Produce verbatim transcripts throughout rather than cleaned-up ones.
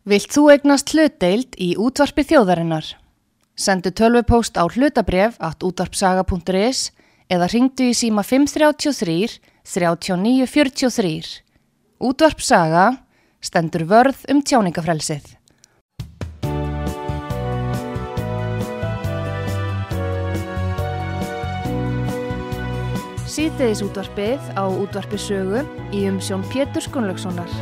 Vilt þú eignast hlutdeild í útvarpi þjóðarinnar? Sendu tölvupóst á hlutabréf at útvarpsaga punktur is eða hringdu í síma fimm þrjú þrjú, þrjú níu fjögur þrjú. Útvarpsaga stendur vörð um tjáningafrelsið. Síðdegis útvarpið á útvarpi sögu í umsjón Péturs Gunnlaugssonar.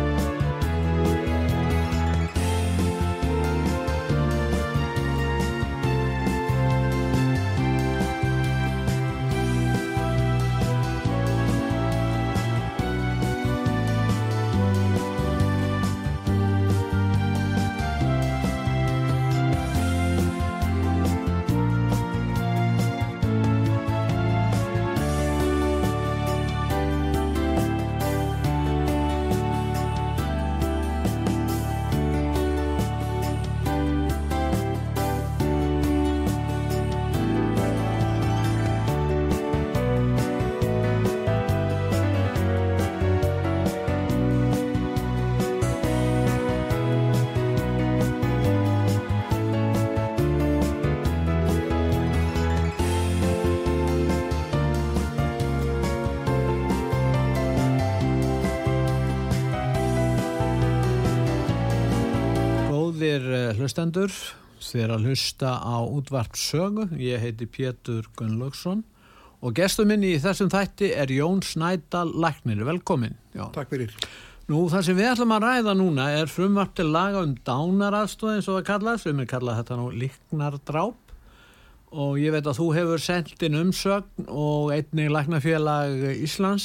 Hlustendur, þið er að hlusta á útvarp sögu. Ég heiti Pétur Gunnlaugsson og gestur minn í þessum þætti er Jón Snædal læknir. Velkomin. Já. Takk fyrir. Nú, það sem við ætlum að ræða núna er frumvarp til laga um dánaraðstoð eins og það kallast, sem er kallað þetta nú líknardráp, og ég veit að þú hefur sendt inn umsögn og einnig Læknafélag Íslands.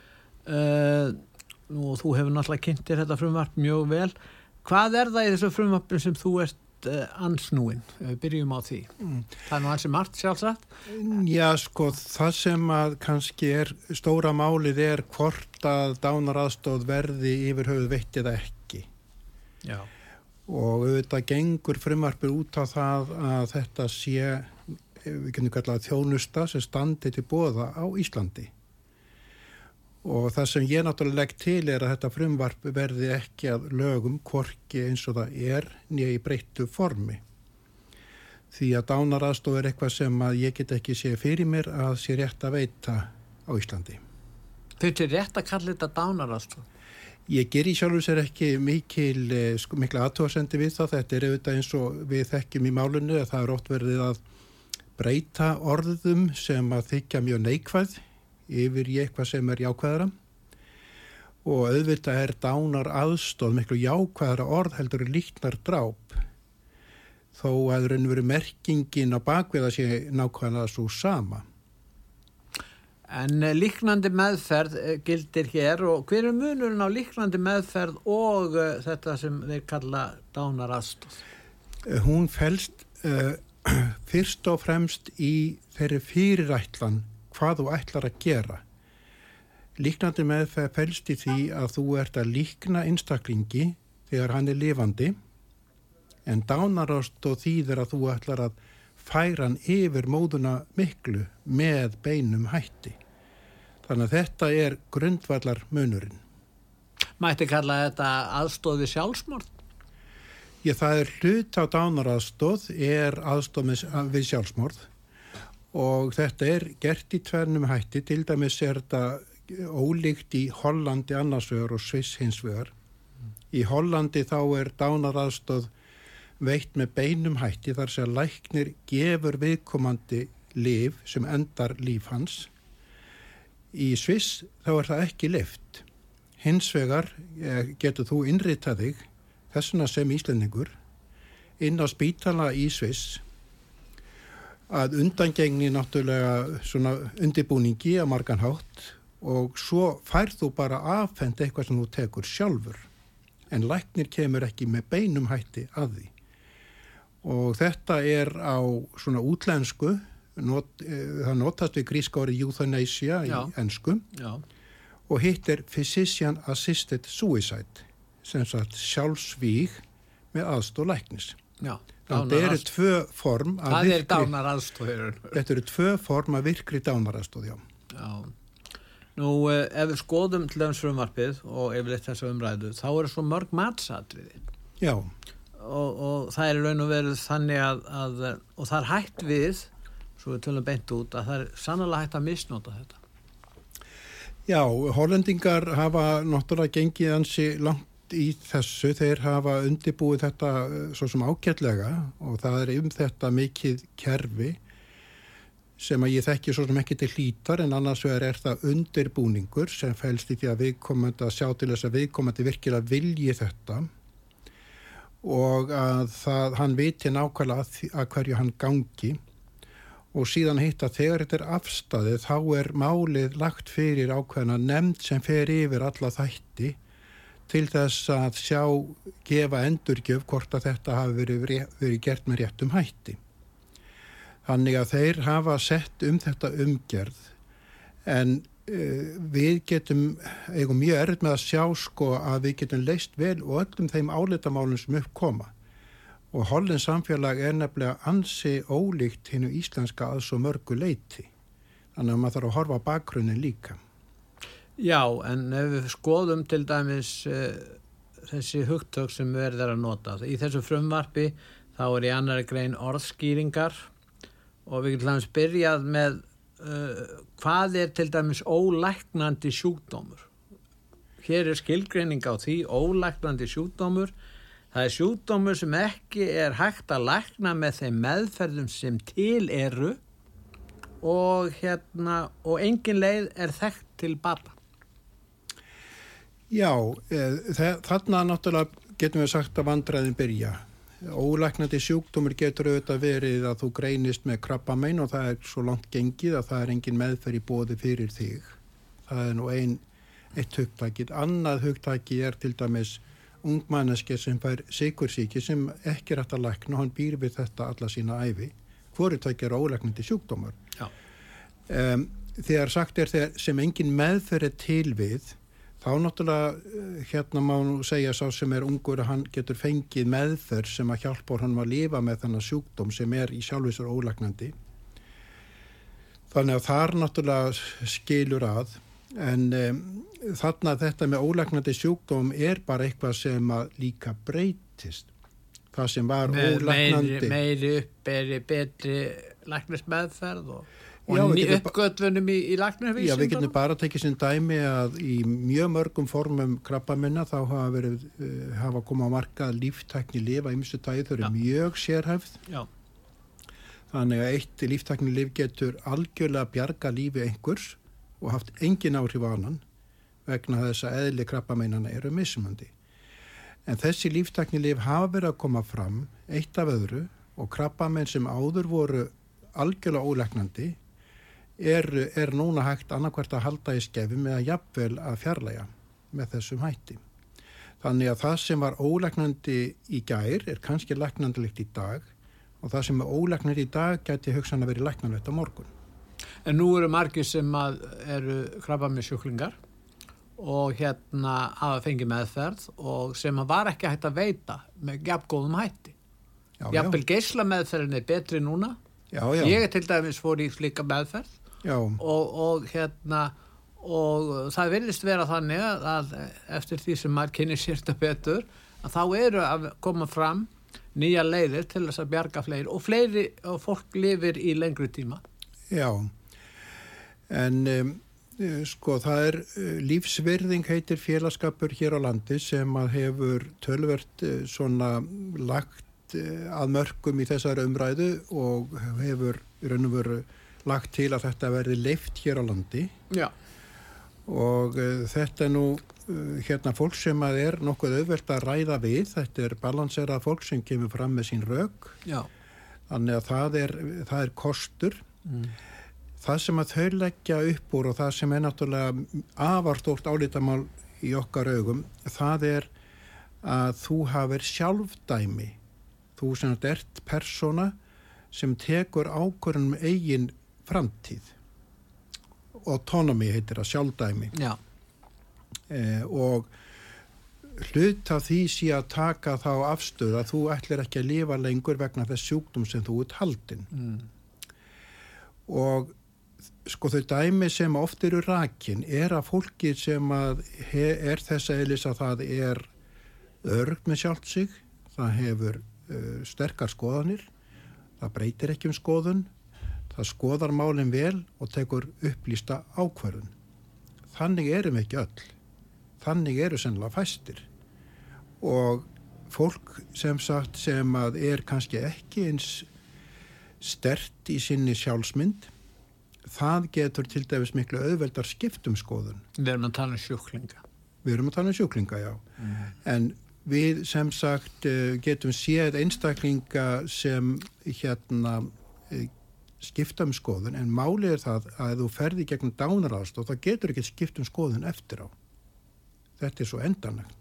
Uh, nú, þú hefur náttúrulega kynnt þér þetta frumvarp mjög vel. Hvað er það í þessu frumvarpi sem þú ert uh, ansnúin? Við byrjum á því. Mm. Það er nú ansi margt sjálfsagt. Já, sko, það sem að kannski er stóra málið er hvort að dánaraðstoð verði yfir höfuð veitt eða ekki. Já. Og auðvitað gengur frumvarpið út á það að þetta sé, við kennum kallað þjónusta sem standi til boða á Íslandi. Og það sem ég náttúrulega legg til er að þetta frumvarp verði ekki að lögum hvorki eins og það er né í breyttu formi. Því að dánaraðstoð er eitthvað sem að ég get ekki sé fyrir mér að sé rétt að veita á Íslandi. Þetta er rétt að kalla þetta dánaraðstoð? Ég ger í sjálfu sér ekki mikil, sko, mikla athugasemdir við það. Þetta er auðvitað eins og við þekkjum í málinu að það er oft verið að breyta orðum sem að þykja mjög neikvæð yfir í eitthvað sem er jákvæðara, og auðvitað er dánar aðstoð miklu jákvæðara orð heldur líknardráp, þó að raunveru merkingin á bakvið að sé nákvæmlega svo sama. En líknandi meðferð gildir hér, og hver er munurinn á líknandi meðferð og uh, þetta sem þeir kalla dánaraðstoð? Hún felst uh, fyrst og fremst í þeirri fyrirætlan hvað þú ætlar að gera. Líknandi meðferð felst í því að þú ert að líkna einstaklingi þegar hann er lifandi, en dánaraðstoð þýðir að þú ætlar að færa hann yfir móðuna miklu með beinum hætti. Þannig að þetta er grundvallar munurinn. Mætti kalla þetta aðstoð við sjálfsmorð? Já, það er hlut á dánaraðstoð er aðstoð við sjálfsmorð. Og þetta er gert í tvennum hætti, til dæmis er þetta ólíkt í Hollandi annars vegar og Sviss hins vegar. Í Hollandi þá er dánaraðstoð veitt með beinum hætti, þar sem læknir gefur viðkomandi lyf sem endar líf hans. Í Sviss þá er það ekki leyft. Hins vegar getur þú innritað þig, þessuna sem Íslendingur, inn á spítala í Sviss, að undangengni náttúrulega svona undirbúningi á margan hátt, og svo færð þú bara afhent eitthvað sem þú tekur sjálfur, en læknir kemur ekki með beinum hætti að því. Og þetta er á svona útlensku, not, það notast við gríska orðið euthanasia í ensku, Já. Og hitt er physician assisted suicide, sem sagt sjálfsvíg með aðstoð læknis. Já. Þetta eru tvö form að það virkri... er dánaraðstoð. Þetta eru tvö form að virkri dánaraðstoð, já. Já. Nú, ef við skoðum til þess frumvarpið og yfirleitt þessa umræðu, þá eru svo mörg matsatriði. Já. Og, og það er í raun og veru þannig að, að og það er hægt við, svo við tölum beint út, að það er sannlega hægt að misnota þetta. Já, hollendingar hafa náttúrulega gengið ansi langt í þessu, þeir hafa undirbúið þetta svo sem ágætlega og það er um þetta mikið kerfi sem að ég þekki svo sem ekki til hlítar en annars vegar er það undirbúningur sem felst í því að viðkomandi að sjá til þess að viðkomandi virkilega vilji þetta og að það, hann viti nákvæmlega að, að hverju hann gangi og síðan hitt að þegar þetta er afstæðið þá er málið lagt fyrir ákveðna nefnd sem fer yfir alla þætti til þess að sjá, gefa endurgjöf hvort að þetta hafi verið, verið gert með réttum hætti. Þannig að þeir hafa sett um þetta umgerð en uh, við getum, eigum mjög erfitt með að sjá sko að við getum leyst vel og öllum þeim álitamálum sem uppkoma. Og hollens samfélag er nefnilega ansi ólíkt hinu íslenska að svo mörgu leyti. Þannig að maður þarf að horfa á bakgrunnin líka. Já, en ef við skoðum til dæmis uh, þessi hugtök sem verið er að nota. Í þessu frumvarpi þá er í annarri grein orðskýringar og við getum hlans byrjað með uh, hvað er til dæmis ólæknandi sjúkdómur. Hér er skilgreining á því, ólæknandi sjúkdómur. Það er sjúkdómur sem ekki er hægt að lækna með þeim meðferðum sem til eru og, hérna, og engin leið er þekkt til bata. Já, þarna náttúrulega getum við sagt að vandræðin byrja. Ólæknandi sjúkdómur getur auðvitað verið að þú greinist með krabbamein og það er svo langt gengið að það er engin meðferð í boði fyrir þig. Það er nú ein, eitt hugtakið. Annað hugtakið er til dæmis ungmanneski sem fær sykursýki sem ekki er hægt að lækna og hann býr við þetta alla sína ævi. Hvorutæki er ólæknandi sjúkdómar. Já. Um, þegar sagt er þegar sem engin meðferð er til við, þá náttúrulega hérna má nú segja sá sem er ungur að hann getur fengið meðferð sem að hjálpa hann að lifa með þennan sjúkdóm sem er í sjálfisur ólæknandi. Þannig að þar náttúrulega skilur að en um, þarna þetta með ólæknandi sjúkdóm er bara eitthvað sem að líka breytist. Það sem var með ólæknandi. Meiri, meiri uppberi, betri læknismeðferð og, og ný uppgötvunum í, í læknisvísindum. Já, við getum bara tekið sem dæmi að í mjög mörgum formum krabbameina þá hafa verið, uh, hafa komið á markað líftækni lyf að ýmsu tagi, þau eru mjög sérhæfð. Já. Þannig að eitt líftækni lyf getur algjörlega bjarga lífi einhvers og haft engin áhrif á annan vegna þess að eðli krabbameinana eru mismunandi. En þessi líftæknilyf hafa verið að koma fram eitt af öðru og krabbamein sem áður voru algjörlega ólæknandi er, er núna hægt annarkvært að halda í skefum eða jafnvel að fjarlægja með þessum hætti. Þannig að það sem var ólæknandi í gær er kannski læknandilegt í dag og það sem er ólæknandi í dag gæti hugsanlega verið læknanlegt á morgun. En nú eru margir sem að eru krabbameinssjúklingar og hérna hafa fengið meðferð og sem að var ekki hægt að veita með jafngóðum hætti. Já, Jafnvel geislameðferðin er betri núna. Já, já. Ég er til dæmis fór í slíka meðferð og, og hérna og það virðist vera þannig að eftir því sem maður kynir sér þetta betur að þá eru að koma fram nýja leiðir til þess að bjarga fleiri og fleiri og fólk lifir í lengri tíma. Já, en um, sko það er lífsvirðing heitir félagskapur hér á landi sem að hefur töluvert svona lagt að mörkum í þessari umræðu og hefur í raun og veru lagt til að þetta verði leyft hér á landi. Já. Og uh, þetta er nú uh, hérna fólk sem að er nokkuð auðvelt að ræða við, þetta er balanserað fólk sem kemur fram með sín rök. Já. Þannig að það er, það er kostur. Mm. Það sem að þau leggja upp úr og það sem er náttúrulega afar stórt álitamál í okkar augum, það er að þú hafir sjálfdæmi. Þú sem ert persóna sem tekur ákvörðun um eigin framtíð. Autonomy heitir það, sjálfdæmi. Já. Eh, og hlut af því sé að taka þá afstöð að þú ætlir ekki að lifa lengur vegna þess sjúkdóm sem þú ert haldinn. Mm. Og sko þau dæmi sem oft eru rakin er að fólki sem að he, er þess eðlis að það er öruggt með sjálft sig, það hefur uh, sterkar skoðanir, það breytir ekki um skoðun, það skoðar málin vel og tekur upplýsta ákvörðun. Þannig erum ekki öll. Þannig eru sennilega fæstir. Og fólk sem sagt sem að er kannski ekki eins sterkt í sinni sjálfsmynd, það getur til dæmis miklu auðveldar skiptum skoðun. Við erum að tala um sjúklinga. Við erum að tala um sjúklinga, já. Mm. En við sem sagt getum séð einstaklinga sem hérna skipta um skoðun, en málið er það að ef þú ferði gegnum dánaraðstoð, þá getur ekki skipt um skoðun eftir á. Þetta er svo endanlegt.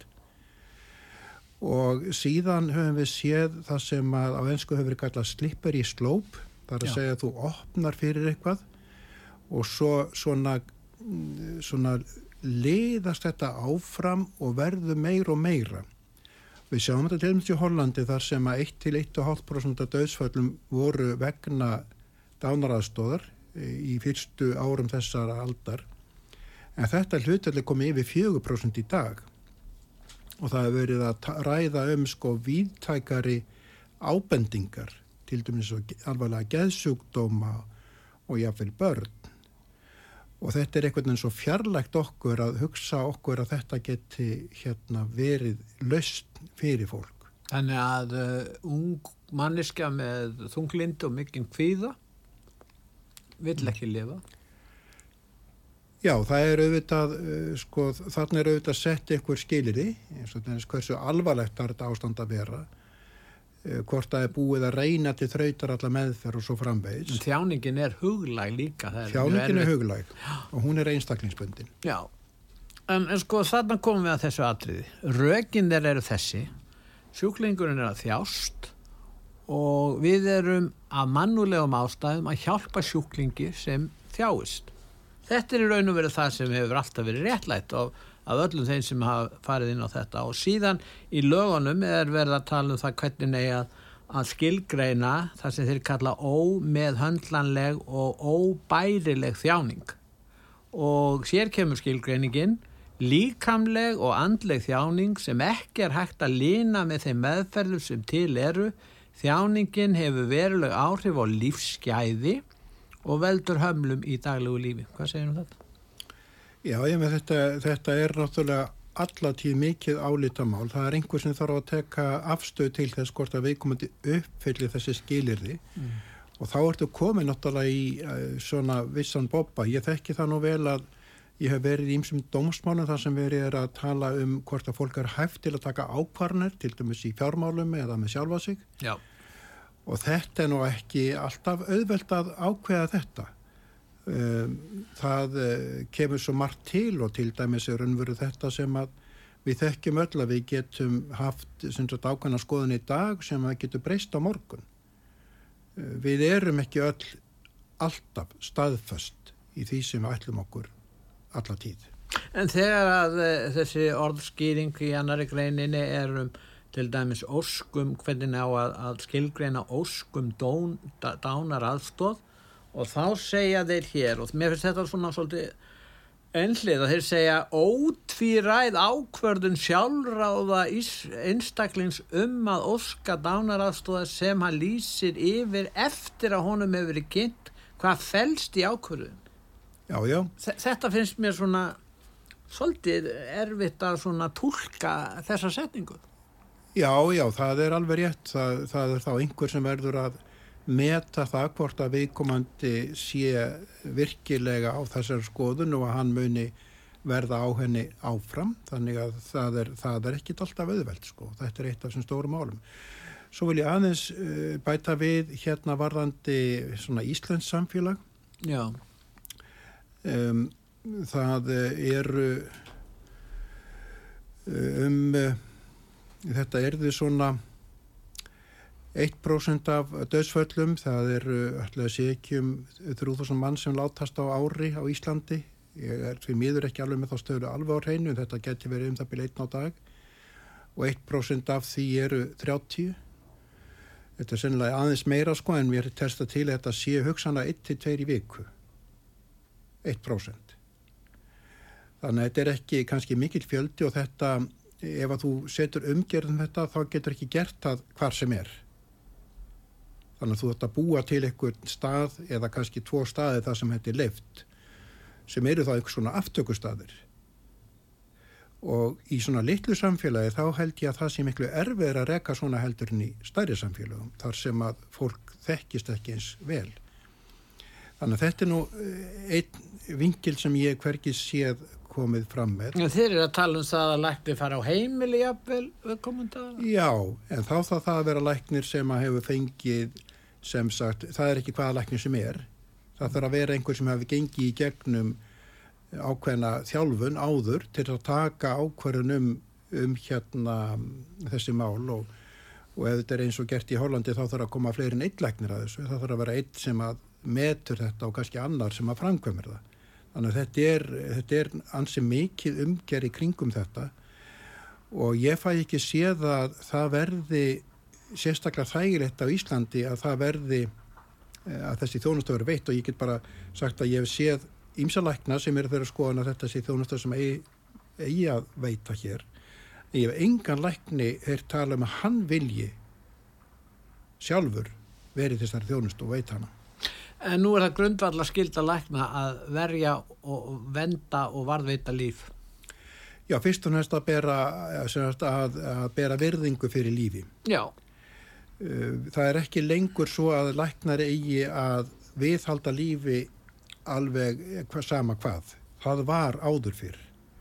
Og síðan höfum við séð það sem að á ensku hefur verið kallað slippery slope, það er að já. Segja að þú opnar fyrir eitthvað og svo svona, svona leiðast þetta áfram og verður meira og meira. Við sjáum þetta til dæmis í Hollandi þar sem að eitt til eitt komma fimm prósent af dauðsföllum voru vegna dánaraðstoðar í fyrstu árum þessara aldar. En þetta hlutfall er komið yfir fjögur prósent í dag. Og það hefur verið að ræða um sko víðtækari ábendingar, til dæmis alvarlega geðsjúkdóma og jafnvel börn. Og þetta er einhvern veginn svo fjarlægt okkur að hugsa okkur að þetta geti hérna verið lausn fyrir fólk. Þannig að uh, ung manneskja með þunglindi og mikinn kvíða vill ekki lifa? Já, það er auðvitað, uh, sko, þarna er auðvitað sett einhver skilyrði, eins og þess hversu alvarlegt er þetta ástand að vera, uh, hvort það er búið að reyna til þrautar alla meðferð og svo framvegis. En þjáningin er huglæg líka. Er þjáningin er huglæg og hún er einstaklingsbundin. Já, en, en sko þarna komum við að þessu atriði. Rökin þeir eru þessi, sjúklingurinn er að þjást og við erum af mannúðlegum ástæðum að hjálpa sjúklingi sem þjáist. Þetta er í raun og veru það sem hefur alltaf verið réttlætt af, af öllum þeim sem hafa farið inn á þetta og síðan í lögunum er verið að tala um það hvernig eigi að, að skilgreina það sem þeir kalla ómeðhöndlanleg og óbærileg þjáning og sér kemur skilgreiningin líkamleg og andleg þjáning sem ekki er hægt að lina með þeim meðferðum sem til eru. Þjáningin hefur veruleg áhrif á lífsgæði og veldur hömlum í daglegu lífi. Hvað segir um þetta? Já, ég með þetta, þetta er náttúrulega allatíð mikið álitamál. Það er einhver sem þarf að teka afstöð til þess hvort að viðkomandi uppfylli þessi skilyrði mm. og þá ertu komið náttúrulega í uh, svona vissan bobba. Ég þekki það nú vel að ég hef verið í ýmsum dómsmálum þar sem verið er að tala um hvort að fólk er hæft til að taka ákvarðanir, til dæmis í fjármálum eða með sjálfa sig. Já. Og þetta er nú ekki alltaf auðvelt að ákveða þetta. Það kemur svo margt til og til dæmis er raunveru þetta sem að við þekkjum öll að við getum haft ákveðna skoðun í dag sem að getur breyst á morgun. Við erum ekki öll alltaf staðföst í því sem við ætlum okkur alla tíð. En þegar að þessi orðskýring í annarri greininni er um til dæmis óskum, hvernig á að, að skilgreina óskum dón, dánar aðstóð og þá segja þeir hér og mér finnst þetta svona svolítið einhlið að þeir segja ótvíræð ákvörðun sjálfráða einstaklings um að óska dánar aðstóða sem hann lýsir yfir eftir að honum hefur verið kynnt hvað felst í ákvörðun. Já, já. Þetta finnst mér svona svolítið erfitt að svona túlka þessa setningu. Já, já, það er alveg rétt. Það, það er þá einhver sem verður að meta það hvort að viðkomandi sé virkilega á þessar skoðun og að hann muni verða á henni áfram. Þannig að það er, það er ekkit alltaf auðvelt, sko. Þetta er eitt af þessum stórum málum. Svo vil ég aðeins uh, bæta við hérna varðandi svona íslenskt samfélag. Já. Um, það eru um... Uh, Þetta erði svona eitt prósent af dauðsföllum, það eru ætla að sé ekki um þrjú þúsund mann sem látast á ári á Íslandi. Ég er því miður ekki alveg með þá stöðu alveg á hreinu, en þetta geti verið um það byrja einn á dag. Og eitt prósent af því eru þrjátíu. Þetta er sennilega aðeins meira sko, en mér er testa til að þetta sé hugsanlega eitt til tveir í viku. eitt prósent. Þannig að þetta er ekki kannski mikill fjöldi og þetta ef að þú setur umgerðum þetta þá getur ekki gert það hvar sem er. Þannig að þú ætti að búa til einhvern stað eða kannski tvo staði þar sem þetta er leyft, sem eru þá einhvers svona aftökustaðir. Og í svona litlu samfélagi þá held ég að það sé miklu erfiðar að reka svona heldur en í stærri samfélagum, þar sem að fólk þekkist ekki eins vel. Þannig að þetta er nú einn vinkil sem ég hvergi séð komið fram með. Þeir eru að tala um það að læknir fara á heimili jafnvel viðkomandi? Já, en þá þarf það að vera læknir sem að hefur fengið, sem sagt, það er ekki hvaða læknir sem er. Það þarf að vera einhver sem hefur gengið í gegnum ákveðna þjálfun áður til að taka ákvörðun um, um hérna þessi mál og, og ef þetta er eins og gert í Hollandi þá þarf að koma fleiri en einn læknir að þessu. Það þarf að vera einn sem að metur þetta og kannski annar sem að framkvæmir það. Þannig að þetta er, þetta er ansi mikið umgerð í kringum þetta og ég fæ ekki séð að það verði sérstaklega þægilegt á Íslandi að það verði að þessi þjónusta verði veitt og ég get bara sagt að ég hef séð ýmsa lækna sem eru þeirra skoðan að þetta sé þjónusta sem eigi, eigi að veita hér. En ég hef engan lækni þeir tala um að hann vilji sjálfur verið þessari þjónustu og veit hana. En nú er það grundvallar skylda lækna að verja og vernda og varðveita líf. Já, fyrst og næst að bera, að, að bera virðingu fyrir lífi. Já. Það er ekki lengur svo að læknar eigi að viðhalda lífi alveg hva, sama hvað. Það var áður fyrr.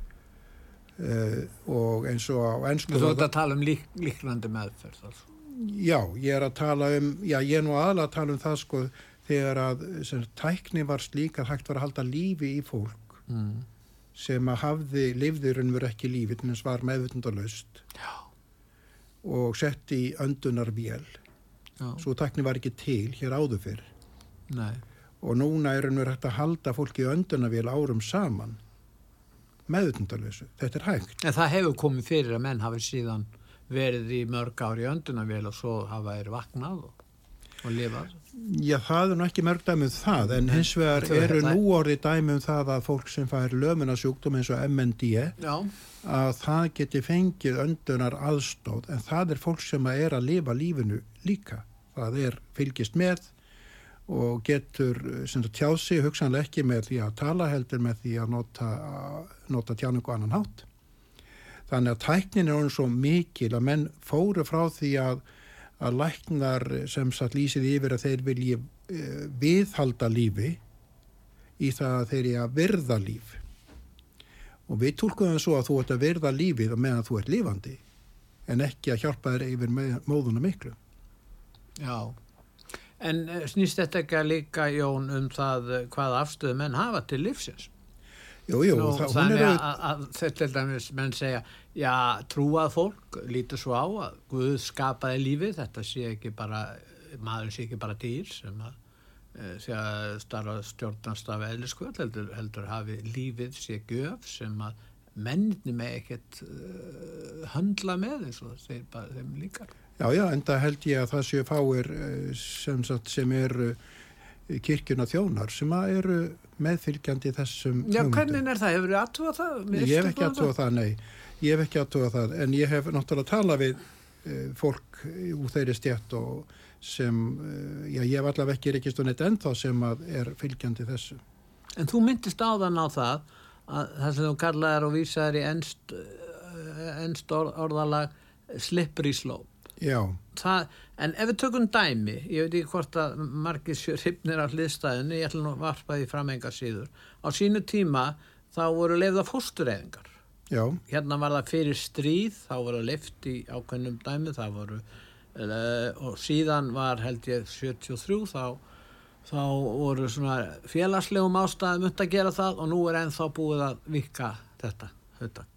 Uh, og eins og á ensku... Þú ert að tala um lík, líknandi meðferð. Also. Já, ég er að tala um, já, ég er nú aðalega að tala um það sko þegar að sem, tækni var slík að hægt var að halda lífi í fólk mm. sem að hafði, lifði raunveru ekki lífi, þannig að var meðvitundalaust. Já. Og sett í öndunarvél. Svo tækni var ekki til hér áður fyrr. Nei. Og núna er raunveru hægt að halda fólki í öndunarvél árum saman meðvitundalausu. Þetta er hægt. En það hefur komið fyrir að menn hafi síðan verið í mörg ári í öndunarvél og svo hafa þeir vaknað og, og lifað. Já, það er nú ekki mörg dæmi um það, en hins vegar eru nú orðið dæmi um það að fólk sem fær lömunarsjúkdóm eins og M N D Já. Að það geti fengið öndunar aðstóð, en það er fólk sem er að lifa lífinu líka. Það er fylgist með og getur tjáð sig hugsanlega ekki með því að tala heldur með því að nota, nota tjáningu annan hátt. Þannig að tæknin er svo mikil að menn fóru frá því að, að læknar sem satt lýsið yfir að þeir vilji uh, viðhalda lífi í það að þeir eru að virða líf. Og við túlkuðum svo að þú ert að virða lífið og meðan þú ert lifandi en ekki að hjálpa þér yfir móðuna miklu. Já. En snýst þetta ekki líka, Jón, um það hvaða afstöðu menn hafa til lífsins? Jú, jú. Nú, það, þannig er... að, að þetta til dæmis menn segja, já, trúað fólk lítur svo á að Guð skapaði lífið, þetta sé ekki bara, maður sé ekki bara dýr sem að sé að starfa stjórnast af eðliskvöld, heldur, heldur hafi lífið sé gjöf sem að menninni með ekkert uh, höndla með eins og þeir bara þeim líkar. Já, já, en það held ég að það séu fáir sem, sagt, sem eru kirkjuna þjónar sem eru meðfylgjandi þessum Já, hugmyndum. Hvernig er það? Hefur þið aðtúað það? Ég hef ekki aðtúað það, nei. Ég hef ekki aðtúað það, en ég hef náttúrulega talað við uh, fólk úr þeirri stétt og sem, uh, já, ég hef allavega ekki rekist og neitt ennþá sem að er fylgjandi þessu. En þú myndist áðan á það að það sem þú kallaðir og vísaðir í ennst, ennst orðalag slippery slope. Já. Það, en ef við tökum dæmi, ég veit ekki hvort að margir hrifnir af hliðstæðinu, ég ætla nú að varpa því fram engar síður. Á sínu tíma þá voru leyfðar fóstureyðingar. Já. Hérna var það fyrir stríð, þá voru leyft í ákveðnum dæmi, það voru, uh, og síðan var held ég sjötíu og þrjú, þá, þá voru svona félagslegum ástæðum unnt að gera það og nú er ennþá búið að vika þetta hugtak.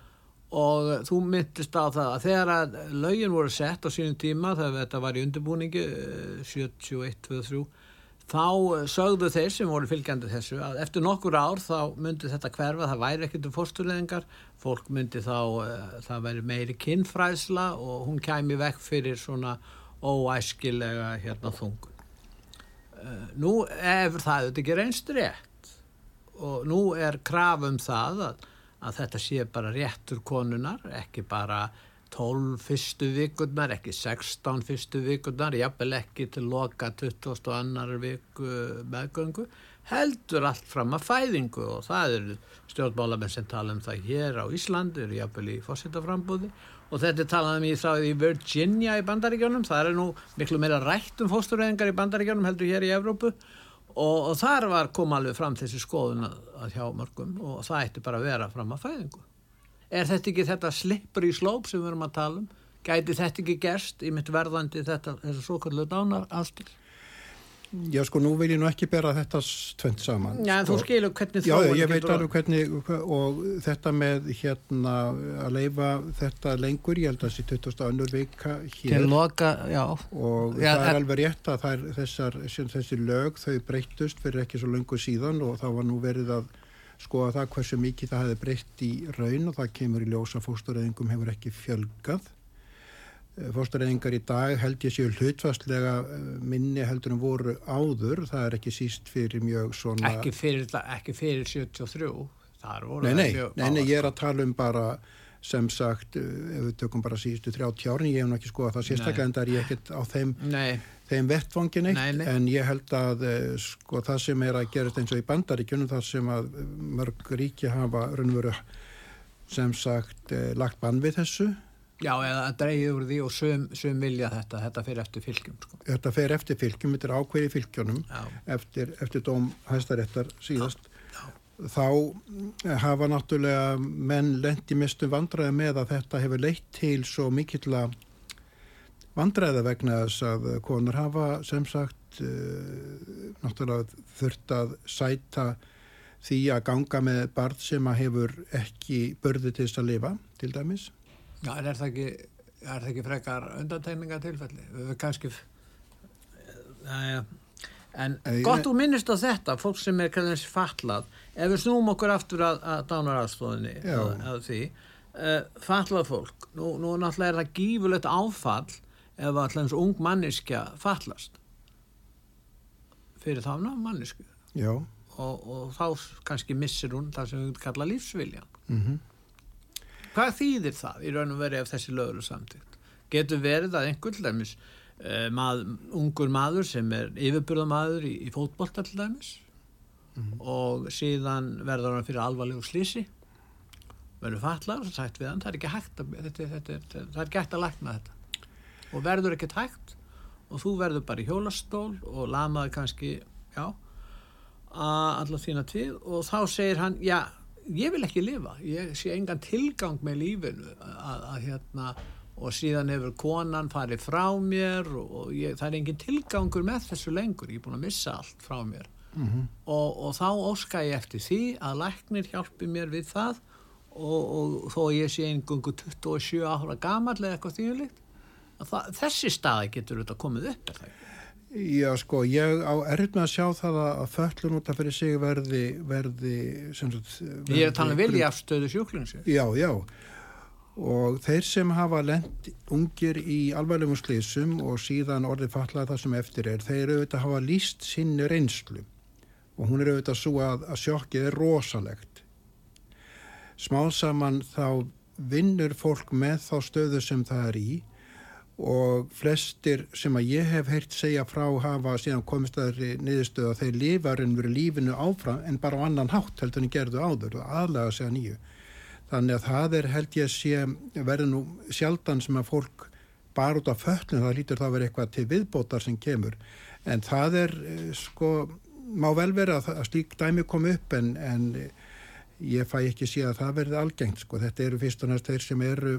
Og þú myndist á það að þegar að lögin voru sett á sínum tíma, þegar þetta var í undirbúningi sjötíu og eitt til tvö þúsund og þrjú, þá sögðu þeir sem voru fylgjandi þessu að eftir nokkur ár þá myndi þetta hverfa, það væri ekkert um fóstureyðingar, fólk myndi þá, það væri meiri kynfræðsla og hún kæmi vekk fyrir svona óæskilega hérna þungun. Nú ef það auðvitað ekki reynst rétt og nú er kraf um það að að þetta sé bara réttur konunar, ekki bara tólf fyrstu vikurnar, ekki sextán fyrstu vikurnar, jafnvel ekki til loka tuttugasta og annarrar viku meðgöngu, heldur allt fram að fæðingu og það eru stjórnmálamenn sem tala um það hér á Íslandi, eru jafnvel í forsetaframbúði og þetta er talað um í, í Virginia í Bandaríkjunum, það er nú miklu meira rætt um fóstureyðingar í Bandaríkjunum heldur hér í Evrópu og, og þar var kom alveg fram þessi skoðun að, að hjá mörgum og það ætti bara að vera fram að fæðingu. Er þetta ekki þetta slippery slope sem við erum að tala um? Gæti þetta ekki gerst í mitt verðandi þetta, þessu svokallu dánaraðstil? Já, sko, nú vil ég nú ekki bera þetta tvennt saman. Já, en sko, þú skilur hvernig þróun. Já, ég veit alveg hvernig, og þetta með hérna að leyfa þetta lengur, ég held að þessi tuttugasta og önnur vika hér. Til loka, já. Og já, það er alveg rétt að það er þessar, þessi lög, þau breyttust fyrir ekki svo löngu síðan og þá var nú verið að skoða það hversu mikið það hefði breytt í raun og það kemur í ljós að fóstureyðingum hefur ekki fjölgað. Fóstureyðingar í dag held ég séu hlutfastlega minni heldur en voru áður, það er ekki síst fyrir mjög svona... Ekki fyrir, ekki fyrir sjötíu og þrjú, þar voru nei, nei, það mjög... Nei, nei, ég er að tala um bara, sem sagt, ef við tökum bara síðustu þrjátíu árin, ég hef nú ekki skoðað það sérstaklega en það er ég ekkert á þeim... Nei. þeim vettvangi neitt, nei, nei. En ég held að sko það sem er að gerast eins og í Bandaríkjunum, það sem að mörg ríki hafa raunveru sem sagt lagt bann við þessu. Já, eða að dreigja úr því og sum, sum vilja þetta, þetta fer eftir fylgjum. Sko. Þetta fer eftir fylgjum, þetta er ákveði fylgjónum eftir, eftir dóm Hæstaréttar síðast. Já. Já. Þá hafa náttúrulega menn lent í mestum vandræði með að þetta hefur leitt til svo mikilla vandræða vegna þess að konur hafa sem sagt uh, náttúrulega þurft að sæta því að ganga með barn sem að hefur ekki burði til þess að lifa, til dæmis. Já, en er það ekki, er það ekki frekar undantekninga tilfelli? Við kannski, ja, en Æ, gott þú minnist á þetta, fólk sem er kannski fatlað, ef við snúum okkur aftur að, að dánaraðstofinni, að, að því, uh, fatlað fólk, nú, nú náttúrulega er það gífulegt áfall ef allans ung manneskja fatlast fyrir þána mannesku. Já. Og, og þá kannski missir hún það sem við kalla lífsviljan. Mhm. Hvað þýðir það í raun og veri ef þessi lög eru samþykkt? Getur verið að einhver dæmis uh, mað, ungur maður sem er yfirburðamaður í, í fótbolta til dæmis mm. og síðan verður hann fyrir alvarlegu slísi, verður fatlaður og sagt við hann, það er ekki hægt að, þetta, þetta, þetta, það er ekki hægt að lækna þetta og verður ekkert hægt og þú verður bara í hjólastól og lamaður kannski, já, alla þína tíð og þá segir hann, já, ég vil ekki lifa, ég sé engan tilgang með lífinu að, að hérna og síðan hefur konan farið frá mér og ég, það er engin tilgangur með þessu lengur, ég er búin að missa allt frá mér mm-hmm. og, og þá óska ég eftir því að læknir hjálpi mér við það og, og þó ég sé einhverjum tuttugu og sjö ára gamall eða eitthvað þýðilegt það, þessi staði getur auðvitað komið upp er það ekki? Já, sko, ég á erfitt með að sjá það að fötlun út af fyrir sig verði, verði, sem sagt... Verði, ég er að tala um viljaafstöðu sjúklings. Já, já, og þeir sem hafa lent ungir í alvarlegum slysum og síðan orðið fatlaði það sem eftir er, þeir auðvitað hafa lýst sinni reynslu og hún er auðvitað svo að, að sjokkið er rosalegt. Smá saman þá vinnur fólk með þá stöðu sem það er í og flestir sem að ég hef heyrt segja frá hafa síðan komist að þeirri niðurstöðu að þeir lifa raunveru lífinu áfram en bara á annan hátt heldur en gerðu áður og aðlaga sig að nýju. Þannig að það er held ég sé verður nú sjaldan sem að fólk bara út af fötlun, það lítur það að vera eitthvað til viðbótar sem kemur en það er sko, má vel vera að, að slík dæmi kom upp en, en ég fæ ekki sé að það verði algengt sko, þetta eru fyrst og næst þeir sem eru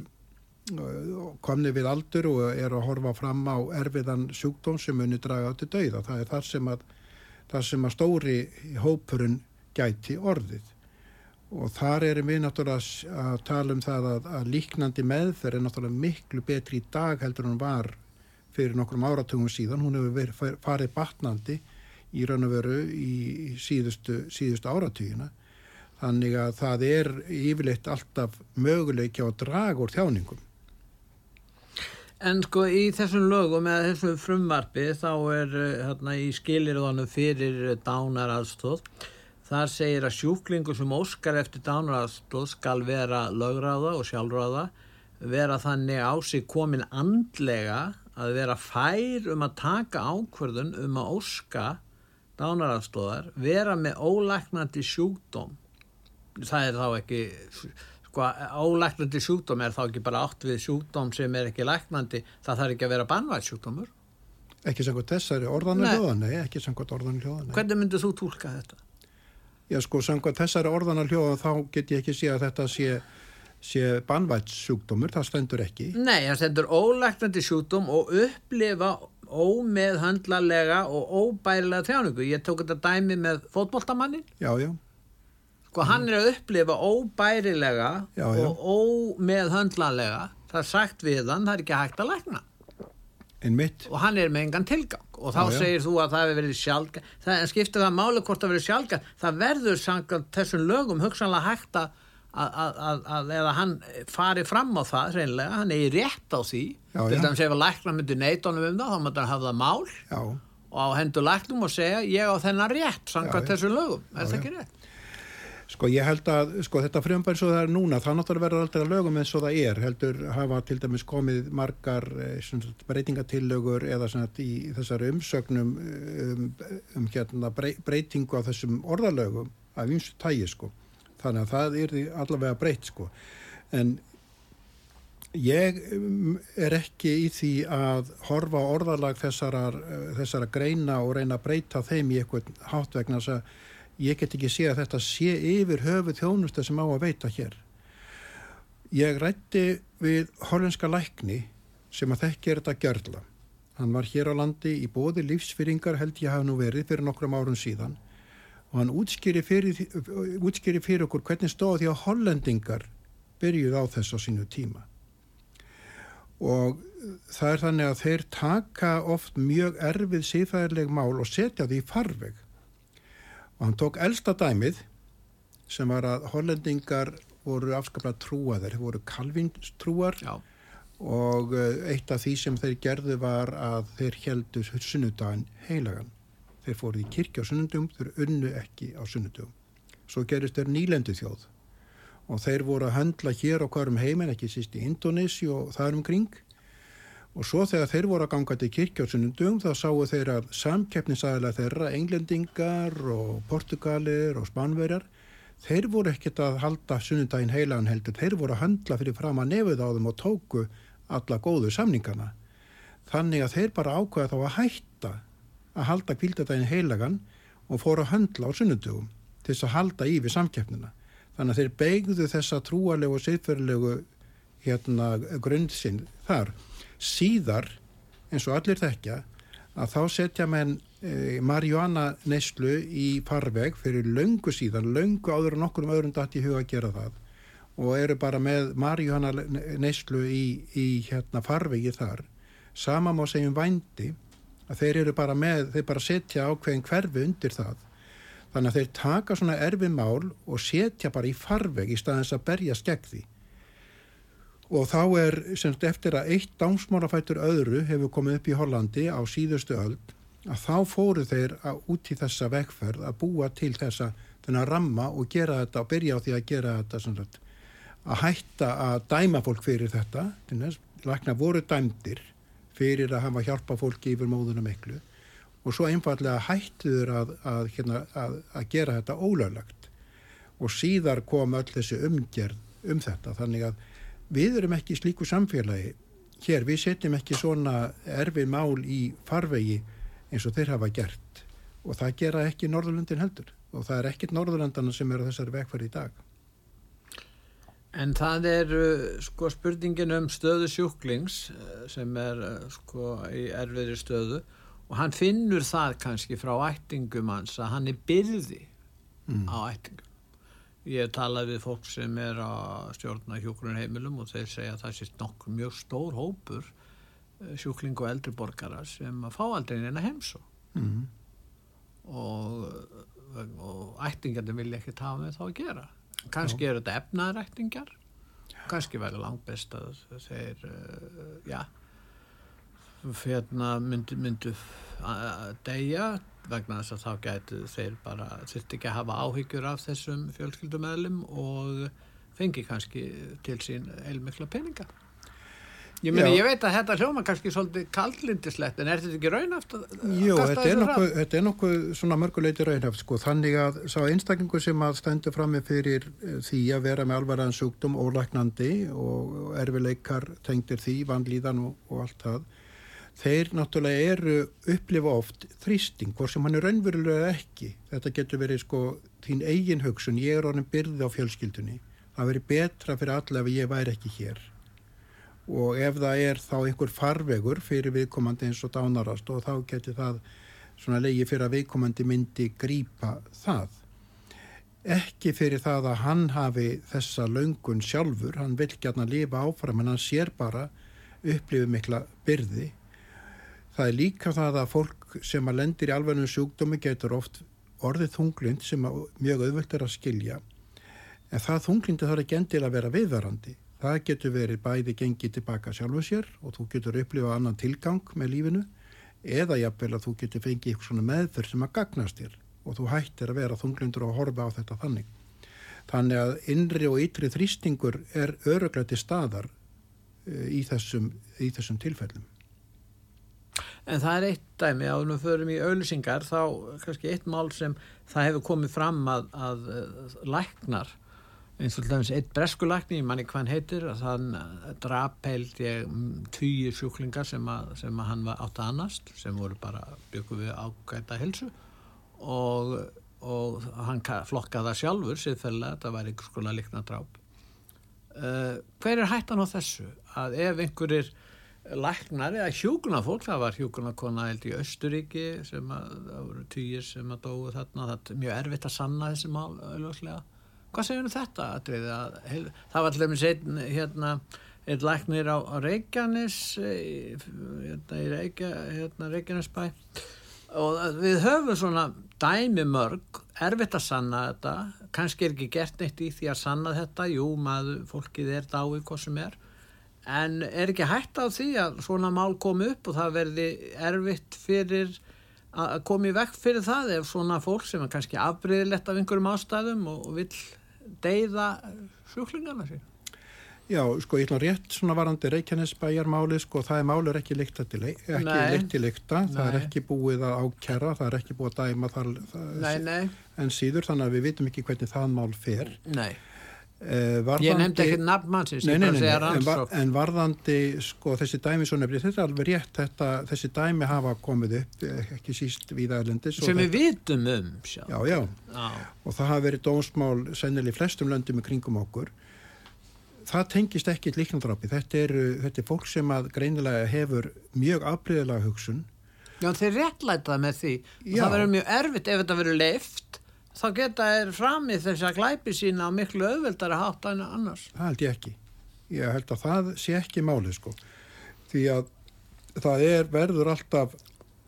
komni við aldur og er að horfa fram á erfiðan sjúkdóm sem muni draga til dauða. Það er þar sem að, þar sem að stóri hópurinn gæti orðið. Og þar erum við náttúrulega að tala um það að, að líknandi meðferð er náttúrulega miklu betri í dag heldur en var fyrir nokkrum áratugum síðan. Hún hefur verið, farið batnandi í raun og veru í síðustu, síðustu áratugina. Þannig að það er yfirleitt alltaf möguleiki á að draga úr þjáningum. En sko í þessum lögum eða þessum frumvarpi þá er hérna í skilyrðunum fyrir dánaraðstoð þar segir að sjúklingur sem óskar eftir dánaraðstoð skal vera lögráða og sjálfráða, vera þannig á sig komin andlega að vera fær um að taka ákvörðun um að óska dánaraðstóðar, vera með ólæknandi sjúkdóm. Það er þá ekki, sko, ólæknandi sjúkdóm er þá ekki bara átt við sjúkdóm sem er ekki læknandi, það þarf ekki að vera banvænt sjúkdómur. Ekki samkvæmt þessari orðanu hljóðan, nei, ekki samkvæmt orðanu hljóðan. Hvernig myndir þú túlka þetta? Já, sko, samkvæmt þessari orðanu hljóðan þá get ég ekki sé að þetta sé, sé banvænt sjúkdómur, það stendur ekki. Nei, það stendur ólæknandi sjúkdóm og upplifa ómeðhöndlanlega og óbærilega þjáningu. Ég tók þetta dæmi með fótboltamannin. Já, já. Sko, hann er að upplifa óbærilega já, já. og ómeðhöndlanlega. Það er sagt við hann, það er ekki hægt að lækna. Einmitt. Og hann er með engan tilgang. Og þá já, segir já. þú að það hefur verið sjálfgæð. Það skiptir það máli hvort það verið sjálfgæð. Það verður samkvæmt þessum lögum hugsanlega hægt að Að, að, að eða hann fari fram á það hreinlega, hann er í rétt á því já, til dæmis ef að lækna myndi neita honum um það, þá myndi hann hafa það mál já. og á hendur læknum og segja ég á þennan rétt, samkvæmt þessum lögum er já, það ekki rétt? Sko ég held að sko, þetta frumvarp svo það er núna, það náttúrulega verður aldrei að lögum eins og það er, heldur hafa til dæmis komið margar breytingatillögur eða svona, í þessari umsögnum um, um hérna, breytingu á þessum orðalögum af ýmsu tagi sko. Þannig að það er allavega breytt sko. En ég er ekki í því að horfa á orðalag þessarar, þessara greina og reyna að breyta þeim í eitthvað hátt vegna þess að ég get ekki sé að þetta sé yfir höfuð þjónustu sem á að veita hér. Ég ræddi við hollenska lækni sem að þekkir þetta gjörla. Hann var hér á landi í boði lífsfyrringar held ég hafa nú verið fyrir nokkrum árum síðan. Og hann útskýri fyrir, útskýri fyrir okkur hvernig stóð því að hollendingar byrjuð á þess á sínu tíma. Og það er þannig að þeir taka oft mjög erfið siðfræðileg mál og setja því í farveg. Og hann tók elsta dæmið sem var að hollendingar voru afskaplega trúaðir, voru kalvinstrúar og eitt af því sem þeir gerðu var að þeir héldu sunnudaginn heilagan. Þeir fóruð í kirkju á sunnudum, þeir unnu ekki á sunnudum. Svo gerist þeir nýlendu þjóð og þeir voru að höndla hér á hverjum heiminn, ekki síst í Indonési og þar umkring. Og svo þegar þeir voru að ganga til kirkju á sunnudum, þá sáu þeir að samkeppnisaðilega þeirra, englendingar og portugalir og spanverjar, þeir voru ekkert að halda sunnudaginn heilagan heldur, þeir voru að höndla fyrir fram að nefið á þeim og tóku alla góðu samningana. Þannig að þeir bara ákveða þá að hætta að halda hvíldardaginn heilagan og fóru að höndla á sunnudögum til þess að halda í við samkeppnina. Þannig að þeir beygðu þessa trúarlegu og siðferðilegu hérna, grunnsinn þar. Síðar, eins og allir þekkja, að þá setja menn e, marihuana neyslu í farveg fyrir löngu síðan, löngu áður en okkur um öðrum datt í huga að gera það og eru bara með marihuana neyslu í, í hérna, farvegi þar. Sama má segja um vændi, að þeir eru bara með, þeir bara setja ákveðin hverfi undir það. Þannig að þeir taka svona erfið mál og setja bara í farveg í staðins að berjast gegn því. Og þá er, semst eftir að eitt dómsmálafætur öðru hefur komið upp í Hollandi á síðustu öld, að þá fóru þeir að, út í þessa vegferð að búa til þessa þennan ramma og gera þetta og byrja á því að gera þetta svona, að hætta að dæma fólk fyrir þetta. Læknar voru dæmdir fyrir að hafa hjálpa fólki yfir móðuna miklu og svo einfallega hættuður að, að, hérna, að, að gera þetta ólöglegt og síðar kom öll þessi umgerð um þetta. Þannig að við erum ekki í slíku samfélagi hér, við setjum ekki svona erfið mál í farvegi eins og þeir hafa gert og það gera ekki Norðurlöndin heldur og það er ekkert Norðurlandana sem eru þessari vegferð í dag. En það er sko spurningin um stöðu sjúklings sem er sko í erfiðri stöðu og hann finnur það kannski frá ættingum hans að hann er byrði mm. á ættingum. Ég talaði við fólk sem er að stjórna hjúkrunarheimilum og þeir segja að það sé nokkur mjög stór hópur sjúkling og eldri borgara sem að fá aldrei neina heimsó. Mm. Og, og ættingarnir vilja ekki hafa með þá að gera. Kannski eru þetta efnaðræktingar, kannski verður langt best að þeir, uh, já, hérna myndu, myndu að deyja vegna þess að þá gætu þeir bara þurfti ekki að hafa áhyggjur af þessum fjölskyldumeðlum og fengi kannski til sín heilmikla peninga. Ég meina, ég veit að þetta hljóma kannski svolítið kaldlindislegt, en er þetta ekki raunhaft að Jú, kasta þetta er þessu nokkuð, fram? þetta er nokkuð svona mörguleiti raunhaft, sko, þannig að sá einstaklingur sem að stendur frammi fyrir því að vera með alvarlegan sjúkdóm ólæknandi og erfileikar tengdir því, vanlíðan og, og allt það, þeir náttúrulega eru upplifa oft þrýsting, hvort sem hann er raunverulega ekki. Þetta getur verið sko þín eigin hugsun, ég er orðin byrði á fjölskyldunni, það veri betra fyrir alla ef ég væri ekki hér. Og ef það er þá einhver farvegur fyrir viðkomandi eins og dánarast og þá geti það svona legið fyrir að viðkomandi myndi grípa það. Ekki fyrir það að hann hafi þessa löngun sjálfur, hann vill gjarna lifa áfram en hann sér bara upplifið mikla byrði. Það er líka það að fólk sem að lendir í alvarlegum sjúkdómi getur oft orðið þunglind sem mjög auðvelt er að skilja. En það þunglindi þarf ekki endilega að vera viðvarandi. Það getur verið bæði gengið tilbaka sjálfu sér og þú getur upplifað annan tilgang með lífinu eða jafnvel að þú getur fengið eitthvað svona meðferð sem að gagnast þér og þú hættir að vera þunglindur og horfa á þetta þannig. Þannig að innri og ytri þrýstingur er örugglega til staðar í þessum, í þessum tilfellum. En það er eitt dæmi, áður við förum í auglýsingar, þá kannski eitt mál sem það hefur komið fram að, að, að læknar eins og til dæmis eitt breskulækni, ég manni hvað hann heitir, að hann drap held ég tugi sjúklinga sem að, sem að hann var átt að annast, sem voru bara byggu við ágæta heilsu og, og hann flokkaði það sjálfur siðferðilega, þetta var einhvers konar líknardráp. Uh, hver er hættan á þessu? Að ef einhverjir læknar eða hjúkrunarfólk, það var hjúkrunarkona held í Austurríki sem að, það voru tugir sem að dóu þarna, það er mjög erfitt að sanna þessi mál auðvitað. Hvað segir um þetta atriði? Það var allir með einn hérna, einn læknir á, á Reykjanes, hérna í Reykja, hérna, Reykjanesbæ og við höfum svona dæmi mörg, erfitt að sanna þetta, kannski er ekki gert neitt í því að sanna þetta, jú, maður, fólkið er dáið hvað sem er, en er ekki hætt á því að svona mál komi upp og það verði erfitt fyrir að koma í vekk fyrir það ef svona fólk sem er kannski afbrigðilegt af einhverjum ástæðum og, og vill deyða sjúklingarna sín. Já, sko, ég ætla rétt svona varandi Reykjanesbæjar máli, sko, það er málur ekki líkta til ekki leitt til líkta, það er ekki búið að ákæra, það er ekki búið að dæma þar, það, nei, nei. En síður, þannig að við vitum ekki hvernig það mál fer. Nei. Eh, varðandi, ég nefndi ekki nafn mannsins, ég bara segja rannsókn. En, en varðandi, sko, þessi dæmi svo nefnir, þetta er alveg rétt, þetta, þessi dæmi hafa komið upp, ekki síst víða erlendis. Sem við vitum um, sjá. Já, já, já, og það hafa verið dómsmál sennilega í flestum löndum í kringum okkur. Það tengist ekki líknardrápi, þetta er, þetta er fólk sem að greinilega hefur mjög afbrigðilega hugsun. Já, þeir réttlæta með því, það verður mjög erfitt ef þetta verður leyft. Þá geta er framið þess að glæpi sína á miklu auðveldari hátt en annars. Það held ég ekki. Ég held að það sé ekki málið, sko. Því að það er verður alltaf,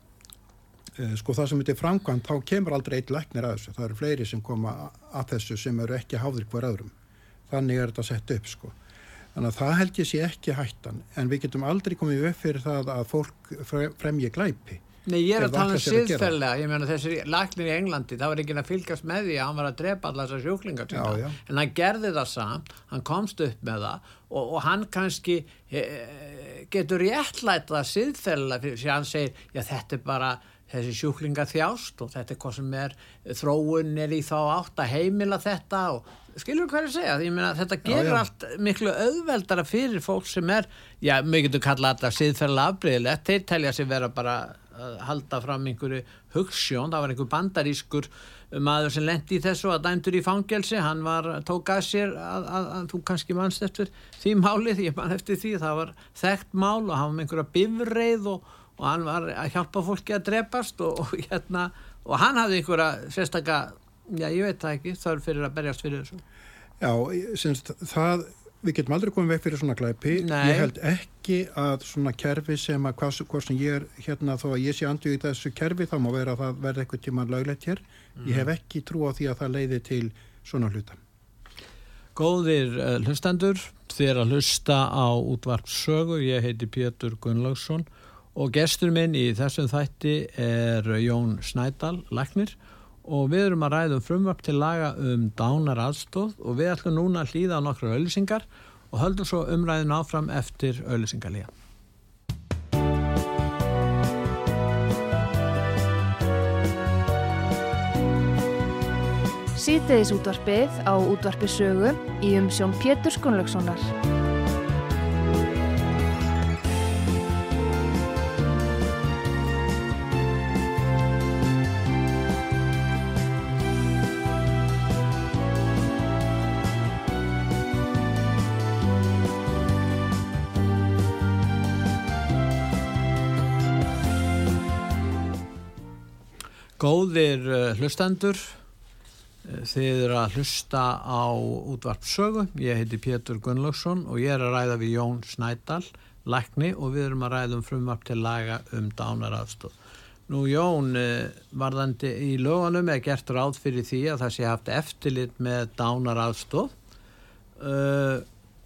eh, sko það sem þetta er framkvæmt, þá kemur aldrei eitt læknir að þessu. Það eru fleiri sem koma að þessu sem eru ekki háðir hver öðrum. Þannig er þetta sett upp, sko. Þannig að það held ég sé ekki hættan. En við getum aldrei komið upp fyrir það að fólk fremji glæpi. Nei, ég er að tala um siðferðilega, ég meina þessi læknir í Englandi, það var ekki að fylgjast með því að hann var að drepa allar þessar sjúklingar sína, já, já. En hann gerði það samt, hann komst upp með það og, og hann kannski e, getur réttlæta það siðferðilega fyrir því að hann segir, já þetta er bara þessi sjúklingar þjást og þetta er hvað sem er, þróun er í þá átt að heimila þetta og skilur hvað ég segja, því ég meina þetta gerir já, já. Allt miklu auðveldara fyrir fólk sem er, já, mjög getur kallað þetta siðferðilega afbrigðilegt, þeir telja sig vera bara að halda fram einhverju hugsjón, það var einhver bandarískur maður sem lenti í þessu að dæmdur í fangelsi, hann var, tók að sér að, að, að þú kannski manst eftir því málið, ég man eftir því, það var þekkt mál og hann var með einhverja bifreið og, og hann var að hjálpa fólki að drepast og, og hérna, og hann hafði einhverja sérstaka, já ég veit það ekki, þörf fyrir að berjast fyrir þessu. Já, syns, það við getum aldrei komið veg fyrir svona glæpi. Nei. Ég held ekki að svona kerfi sem að hvað, hvað sem ég er hérna þó að ég sé andvíg í þessu kerfi þá má vera að það verði eitthvað tíma löglegt hér. Mm. Ég hef ekki trú á því að það leiði til svona hluta. Góðir uh, hlustendur, þér að hlusta á útvarp Sögu, ég heiti Pétur Gunnlaugsson og gestur minn í þessum þætti er Jón Snædal, læknir, og við erum að ræða um frumvarp til laga um dánaraðstoð og við ætlum núna að hlýða á nokkrar auglýsingar og höldum svo umræðin áfram eftir auglýsingalía. Síðdegis útvarpið á útvarpi Sögu í umsjón Péturs Gunnlaugssonar. Góðir hlustendur, þið eru að hlusta á útvarp Sögu. Ég heiti Pétur Gunnlaugsson og ég er að ræða við Jón Snædal, lækni, og við erum að ræða um frumvarp til laga um dánaraðstoð. Nú Jón, varðandi í lögunum er gert ráð fyrir því að það sé haft eftirlit með dánaraðstoð uh,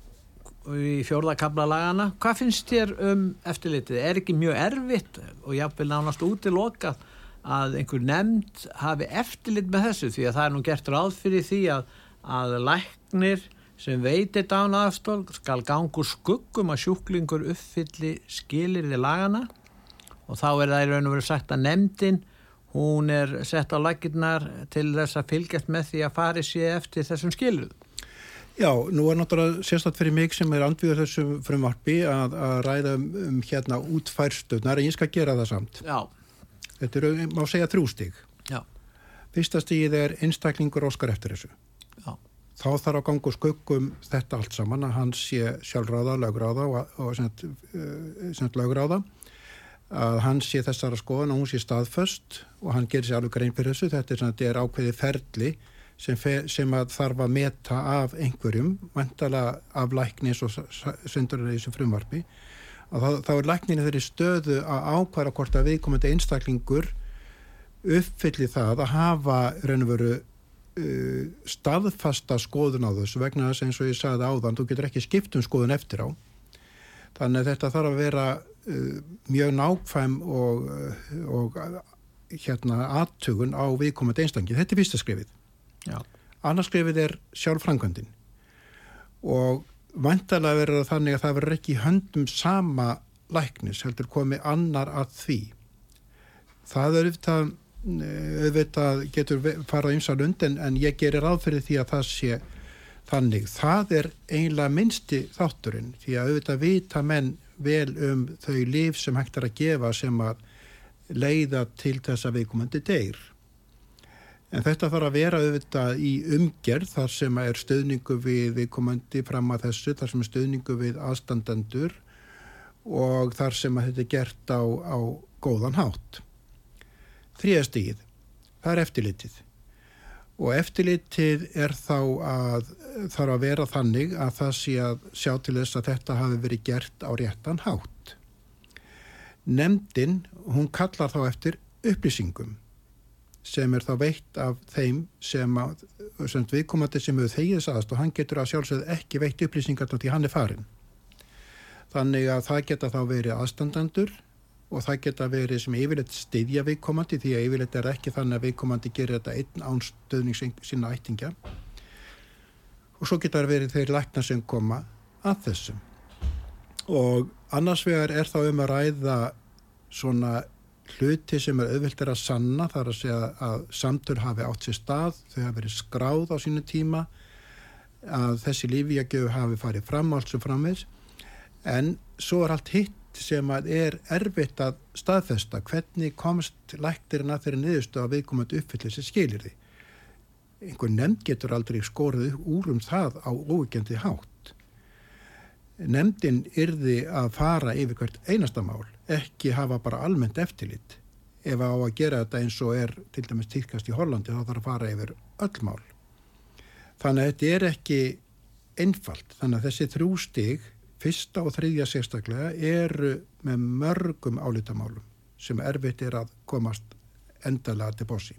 í fjórða kafla lagana. Hvað finnst þér um eftirlitið? Er ekki mjög erfitt og jafnvel nánast útilokað að einhver nefnd hafi eftirlit með þessu, því að það er nú gert ráð fyrir því að, að læknir sem veitir dánaraðstoð skal ganga úr skuggum að sjúklingur uppfylli skilyrði lagana, og þá er það í raun og veru sagt að nefndin, hún er sett á laggirnar til þess að fylgjast með því að fari sér eftir þessum skilyrðum. Já, nú er náttúrulega sérstætt fyrir mig sem er andvígur þessum frumvarpi að, að ræða um, um hérna útfærslunar, en ég skal gera það samt. Já. Þetta eru, má segja, þrjú stig. Já. Fyrsta stigið er einstaklingur óskar eftir þessu. Já. Þá þarf að ganga úr skuggum þetta allt saman, að hann sé sjálfráða, lögráða og, og semt, semt lögráða, að hann sé þessara skoðan og hún sé staðföst og hann gerir sér alveg grein fyrir þessu. Þetta er, þetta er ákveðið ferli sem, fe, sem að þarf að meta af einhverjum, væntanlega af læknis og sendur í þessu frumvarpi. Þá, þá er lækninu þeirri stöðu að ákværa hvort að viðkomandi einstaklingur uppfylli það að hafa raun og veru uh, staðfasta skoðun á þessu, vegna þess eins og ég sagði áðan, þú getur ekki skipt um skoðun eftir á. Þannig að þetta þarf að vera uh, mjög nákvæm og, uh, og hérna athugun á viðkomandi einstaklingi. Þetta er fyrsta skrifið. Já. Annars skrifið er sjálfframkvæmdin og væntanlega verður það þannig að það verður ekki í höndum sama læknis, heldur komi annar að því. Það er auðvitað, auðvitað getur farað ýmsa lund en, en ég gerir ráð fyrir því að það sé þannig. Það er eiginlega minnsti þátturinn, því að auðvitað vita menn vel um þau lyf sem hægt er að gefa sem að leiða til þess að viðkomandi deyr. En þetta þarf að vera auðvitað í umgerð þar sem er stöðningu við viðkomandi fram að þessu, þar sem er stöðningu við aðstandendur og þar sem að þetta er gert á, á góðan hátt. Þriðja stigið, það er eftirlitið. Og eftirlitið er þá að þarf að vera þannig að það sé að sjá til þess að þetta hafi verið gert á réttan hátt. Nefndin, hún kallar þá eftir upplýsingum sem er þá veitt af þeim sem, að, sem viðkomandi sem hefur þegið þess aðstoð, hann getur að sjálfsögðu ekki veitt upplýsingar því hann er farinn. Þannig að það geta þá verið aðstandendur og það geta verið sem yfirleitt styðja viðkomandi, því að yfirleitt er ekki þannig að viðkomandi gerir þetta einn án stöðnings sinna ættingja. Og svo geta verið þeir læknar sem koma að þessum. Og annars vegar er þá um að ræða svona hluti sem er auðvelt er að sanna, þar að segja að samtöl hafi átt sér stað, þau hafi verið skráð á sínu tíma, að þessi lyfjagjöf hafi farið fram allt sem framvegis, en svo er allt hitt sem að er erfitt að staðfesta, hvernig komst læknirinn að þeirri niðurstöðu að viðkomandi uppfyllir sér skilyrði. Einhver nefnd getur aldrei skorið úr um það á óyggjandi hátt. Nefndin yrði að fara yfir hvert einasta mál, ekki hafa bara almennt eftirlit. Ef á að gera þetta eins og er til dæmis tíðkast í Hollandi, þá þarf að fara yfir öll mál. Þannig að þetta er ekki einfalt. Þannig að þessi þrjú stig, fyrsta og þriðja sérstaklega, eru með mörgum álitamálum sem erfitt er að komast endalega til bossi.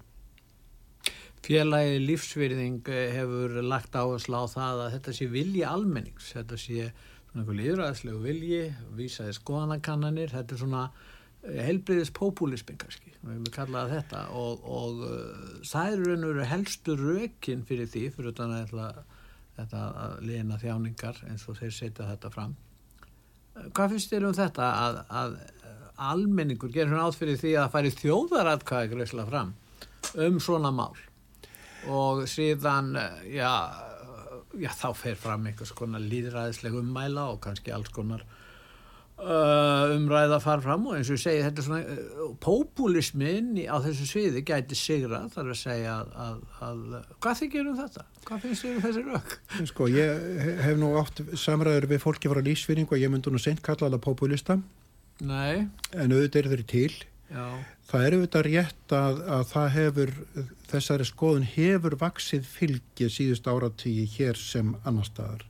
Félagi Lífsvirðing hefur lagt áherslu á það að þetta sé vilji almennings, þetta sé svona einhver lýðræðislegu vilji, vísaði skoðanakannanir, þetta er svona heilbrigðispópúlismin kannski, við erum kallað þetta og, og uh, það eru raun og veru helstu rökin fyrir því, fyrir utan að þetta að liðina þjáningar eins og þeir setja þetta fram. Hvað finnst þér um þetta að, að almenningur gerir hún átt fyrir því að það færi þjóðaratkvæðagreiðsla fram um svona mál og síðan, já, já þá fer fram einhvers konar lýðræðisleg ummæla og kannski alls konar Uh, umræða far fram og eins og ég segi þetta er svona uh, popúlismin á þessu sviði gæti sigra þar að segja að, að, að hvað þykir um þetta? Hvað finnst þér um þessi rök? Sko ég hef nú átt samræður við fólki frá lífsvinning og ég myndi nú seint kalla það popúlista. Nei. En auðvitað eru þeir til. Já. Það er auðvitað rétt að, að það hefur þessari skoðun hefur vaxið fylgi síðust áratugi hér sem annar staðar.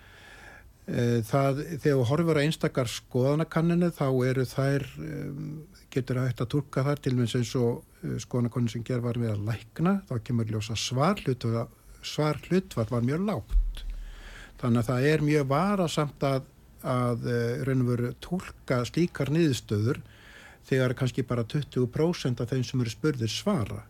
Það, þegar þú horfir á einstakar skoðanakanninu þá eru þær, getur hægt að túlka þar til eins eins og skoðanakannin sem gerð var með að lækna, þá kemur ljósa svar hlutfall, svar hlutfall var mjög lágt. Þannig að það er mjög varasamt að, að raun og veru túlka slíkar niðurstöður þegar kannski bara tuttugu prósent af þeim sem eru spurðir svara.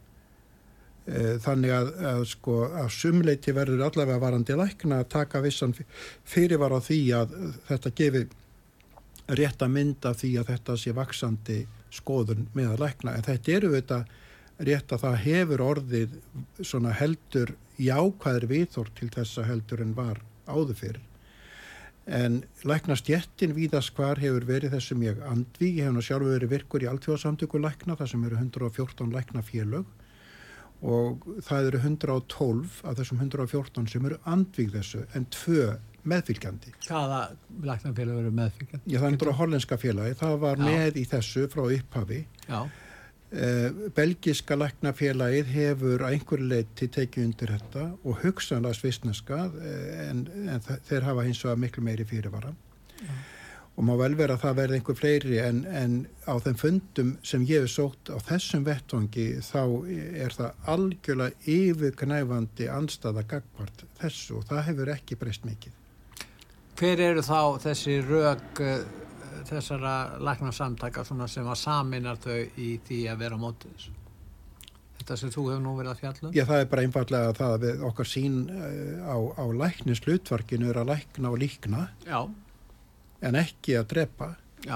Þannig að, að sko að sumleiti verður allavega varandi lækna að taka vissan fyrirvar á því að þetta gefi rétta mynd af því að þetta sé vaxandi skoðun með að lækna. En þetta eru þetta rétt að það hefur orðið svona heldur jákvæður viðhorf til þessa heldur en var áður fyrir. En læknastjettin víðast hvar hefur verið þessum ég andví. Ég hef nú sjálfur verið virkur í alþjóðasamtöku lækna þar sem eru hundrað og fjórtán læknafélög. Og það eru hundrað og tólf af þessum hundrað og fjórtán sem eru andvíg þessu en tvö meðfylgjandi. Hvaða læknafélag eru meðfylgjandi? Já, það er hollenska félagi. Það var Já. Með í þessu frá upphafi. Já. Eh, belgiska læknafélagið hefur að einhverju leyti tekið undir þetta og hugsanlega svissneska en, en þeir hafa hins vegar miklu meiri fyrirvara. Já. Og má vel vera að það verði einhver fleiri en, en á þeim fundum sem ég hef sótt á þessum vettvangi þá er það algjörlega yfirgnæfandi andstaða gagnvart þessu og það hefur ekki breyst mikið. Hver eru þá þessi rök uh, þessara læknasamtaka svona sem að saminar þau í því að vera á móti þessu? Þetta sem þú hefur nú verið að fjalla um? Já, það er bara einfaldlega það að við okkar sín uh, á, á læknishlutverkinu er að lækna og líkna. Já. En ekki að drepa. Já.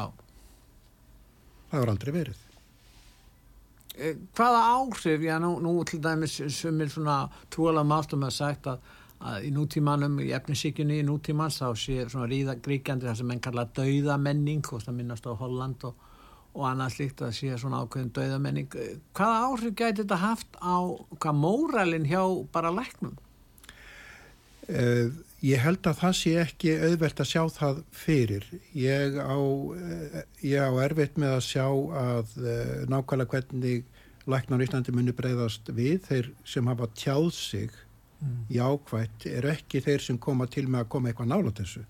Það var aldrei verið. Eh, hvaða áhrif, já nú, nú til dæmis sumir svona trúalega máltum að sagt að, að í nútímanum, í efnisíkjunni í nútímans þá sé svona ríða gríkjandi það sem menn kalla dauðamenning og það minnast á Holland og, og annað slíkt að sé svona ákveðin dauðamenning. Hvaða áhrif gæti þetta haft á hvað móralin hjá bara læknum? Uh, ég held að það sé ekki auðvelt að sjá það fyrir. Ég á, ég á erfitt með að sjá að uh, nákvæmlega hvernig læknar í Íslandi muni bregðast við. Þeir sem hafa tjáð sig mm. jákvætt eru ekki þeir sem koma til með að koma eitthvað nálægt þessu.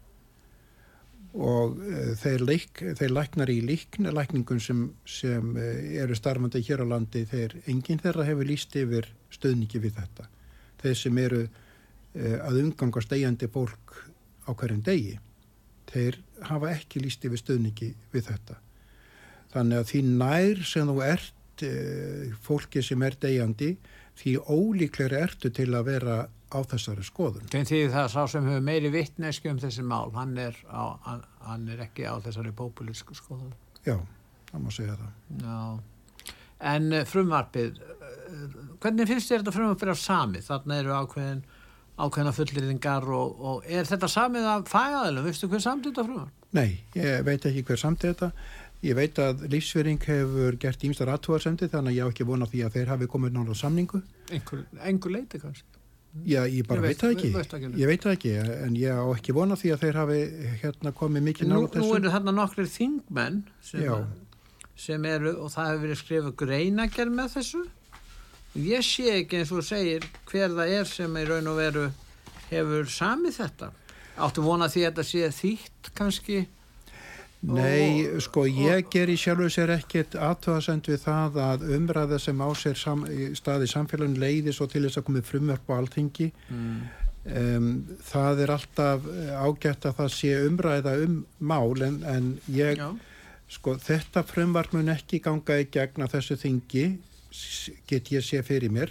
Og uh, þeir, leik, þeir læknar í líkn, lækningum sem, sem uh, eru starfandi hér á landi, þeir, enginn þeirra hefur lýst yfir stöðningi við þetta. Þeir sem eru að umgangast deyjandi fólk á hverjum degi. Þeir hafa ekki lýst yfir stuðningi við þetta. Þannig að því nær sem þú ert fólki sem er deyjandi, því ólíklegri ertu til að vera á þessari skoðun. Því það sá sem hefur meiri vitneskju um þessi mál, hann er, á, hann, hann er ekki á þessari populísku skoðun. Já, það má segja það. Já. En frumvarpið, hvernig finnst þér þetta frumvarpið af samið? Þarna eru ákveðin ákveðna fullyrðingar og, og er þetta samið af fagaðilum? Veistu hver samdi þetta frumvarp? Nei, ég veit ekki hver samdi þetta. Ég veit að Lífsvirðing hefur gert ýmsar athugasemdir þannig að ég á ekki vona því að þeir hafi komið náttúrulega samningu. Einhver, einhver leiti kannski? Já, ég bara ég veit, veit það ekki. Veit ekki. Ég veit það ekki, en ég á ekki vona því að þeir hafi hérna komið mikið náttúrulega þessu. Nú eru þarna nokkrir þingmenn sem, sem eru og það hefur verið skrifað greinagerð með þessu. Ég sé ekki eins og segir hver það er sem í raun og veru hefur samið þetta. Áttu vona því að þetta sé þýtt kannski? Nei, og, sko ég ger í sjálfu sér ekkert athugasemd við það að umræða sem á sér sam, stað í samfélaginu leiði svo til þess að komið frumvarp á Alþingi. Mm. Um, það er alltaf ágætt að það sé umræða um mál en, en ég Já. Sko þetta frumvarp mun ekki ganga í gegn að þessu þingi, get ég sé fyrir mér.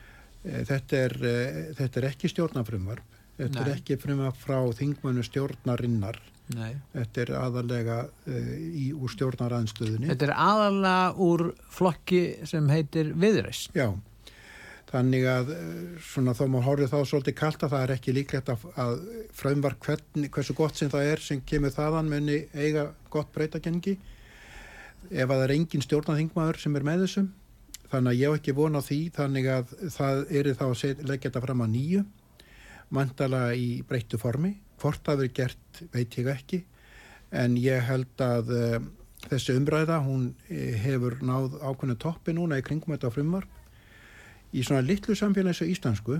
Þetta er, þetta er ekki stjórnarfrumvarp. Þetta Nei. Er ekki frumvarp frá þingmönnum stjórnarinnar. Nei. Þetta er aðalega uh, í, úr stjórnaraðstöðunni. Þetta er aðalega úr flokki sem heitir Viðreisn. Já, þannig að svona, þó má horfið þá svolítið kalt að það er ekki líklegt að, að frumvarp hvernig, hversu gott sem það er sem kemur þaðan muni eiga gott breytagengi ef að það er engin stjórnarþingmaður sem er með þessum. Þannig að ég hef ekki von á því, þannig að það er þá að leggja þetta fram að nýju, væntanlega í breyttu formi. Hvort það verið gert veit ég ekki, en ég held að uh, þessi umræða, hún hefur náð ákveðnu toppi núna í kringum þetta frumvarp. Í svona litlu samfélagi sem íslensku,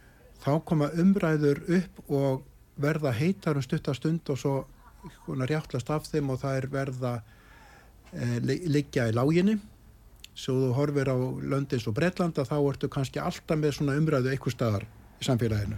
þá koma umræður upp og verða heitar um stutta stund og svo rjáttlast af þeim og það er verða uh, liggja í láginni. Svo þú horfir á lönd eins og Bretlanda, þá ertu kannski alltaf með svona umræðu einhver staðar í samfélaginu.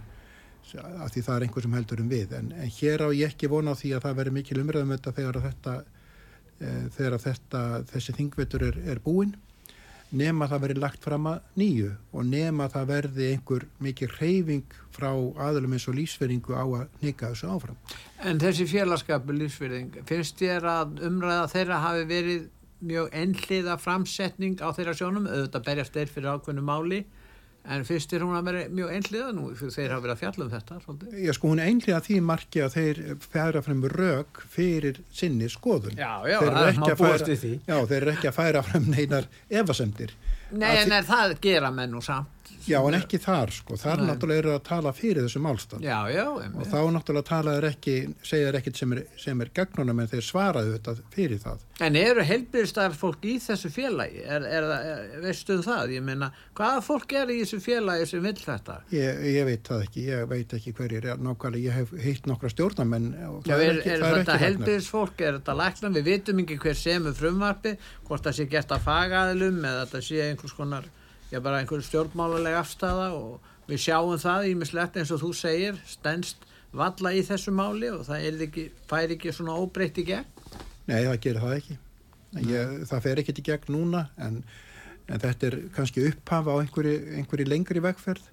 Af því það er einhver sem heldur um við. En, en hér á ég ekki vona á því að það veri mikil umræðum þetta þegar þetta, e, þegar þetta þessi þingvetur er, er búinn, nema það veri lagt fram að nýju og nema það verði einhver mikil hreyfing frá aðilum eins og lífsvirðingu á að hnika þessu áfram. En þessi félagskapur lífsvirðing, finnst þér að umræða þeirra hafi verið mjög einhliða framsetning á þeirra sjónum, auðvitað berjast þeir fyrir ákveðnu máli, en fyrst er hún að vera mjög einhliða nú, þeir hafa verið að fjalla um þetta svolítið. Já, sko, hún er einhliða því marki að þeir færa fram rök fyrir sinni skoðun. Já, já, það má búast við því. Já, þeir eru ekki að færa fram neinar efasemdir. Nei, en er það gera menn nú samt. Já, en ekki þar, sko. Þar Nei. Náttúrulega eru að tala fyrir þessu málstað. Já, já. Emme. Og þá náttúrulega talaður ekki, segjaður ekkit sem er, sem er gagnunum, en þeir svaraðu þetta fyrir það. En eru heilbrigðisstarfsfólk í þessu félagi? Er, er, er, veistu það? Ég meina, hvaða fólk er í þessu félagi sem vill þetta? Ég, ég veit það ekki. Ég veit ekki hverjir er nákvæmlega. Ég hef heitt nokkra stjórnarmenn. Já, er, er, ekki, er, er þetta heilbrigðisfólk? Er þetta læknar? Við vitum ekki hver semur frumvarpi, hvort það sé gert að fagaðilum eða þetta sé einhvers konar Já, bara einhver stjórnmálaleg afstæða og við sjáum það ýmislegt eins og þú segir, stendst valla í þessu máli og það er ekki, fær ekki svona óbreytt í gegn? Nei, það gerir það ekki. Ég, það fer ekki í gegn núna, en, en þetta er kannski upphafa á einhverju, einhverju lengri vegferð.